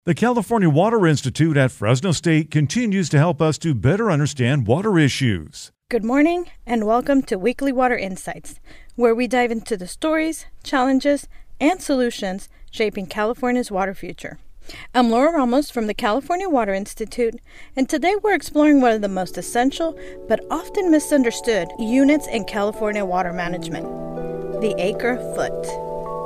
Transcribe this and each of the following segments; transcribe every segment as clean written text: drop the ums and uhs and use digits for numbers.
The California Water Institute at Fresno State continues to help us to better understand water issues. Good morning and welcome to Weekly Water Insights, where we dive into the stories, challenges, and solutions shaping California's water future. I'm Laura Ramos from the California Water Institute, and today we're exploring one of the most essential but often misunderstood units in California water management, the acre foot.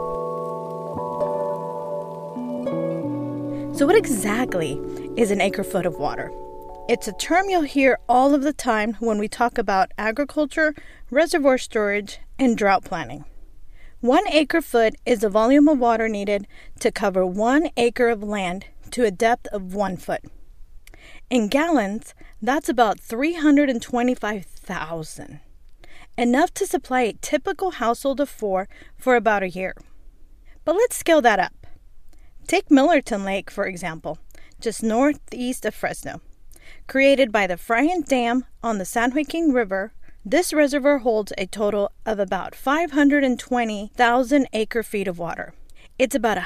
So what exactly is an acre foot of water? It's a term you'll hear all of the time when we talk about agriculture, reservoir storage, and drought planning. 1 acre foot is the volume of water needed to cover 1 acre of land to a depth of 1 foot. In gallons, that's about 325,000. Enough to supply a typical household of 4 for about a year. But let's scale that up. Take Millerton Lake, for example, just northeast of Fresno. Created by the Friant Dam on the San Joaquin River, this reservoir holds a total of about 520,000 acre-feet of water. It's about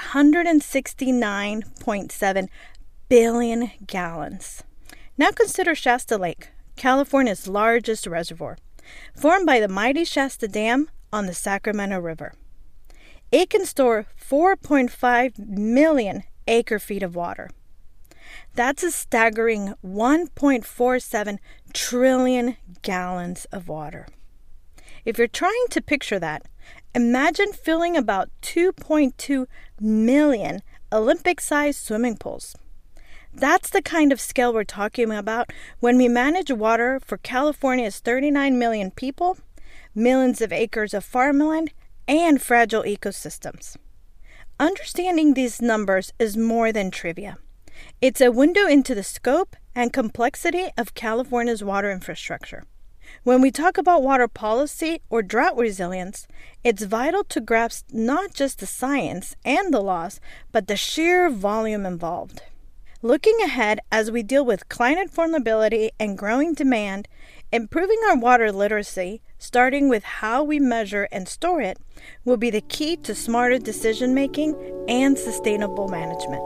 169.7 billion gallons. Now consider Shasta Lake, California's largest reservoir, formed by the mighty Shasta Dam on the Sacramento River. It can store 4.5 million acre-feet of water. That's a staggering 1.47 trillion gallons of water. If you're trying to picture that, imagine filling about 2.2 million Olympic-sized swimming pools. That's the kind of scale we're talking about when we manage water for California's 39 million people, millions of acres of farmland, and fragile ecosystems. Understanding these numbers is more than trivia. It's a window into the scope and complexity of California's water infrastructure. When we talk about water policy or drought resilience, it's vital to grasp not just the science and the laws, but the sheer volume involved. Looking ahead as we deal with climate vulnerability and growing demand, improving our water literacy, starting with how we measure and store it, will be the key to smarter decision-making and sustainable management.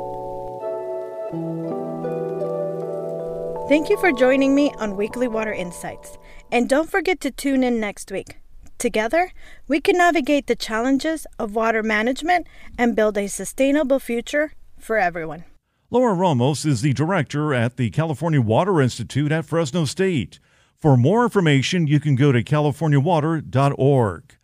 Thank you for joining me on Weekly Water Insights, and don't forget to tune in next week. Together, we can navigate the challenges of water management and build a sustainable future for everyone. Laura Ramos is the director at the California Water Institute at Fresno State. For more information, you can go to californiawater.org.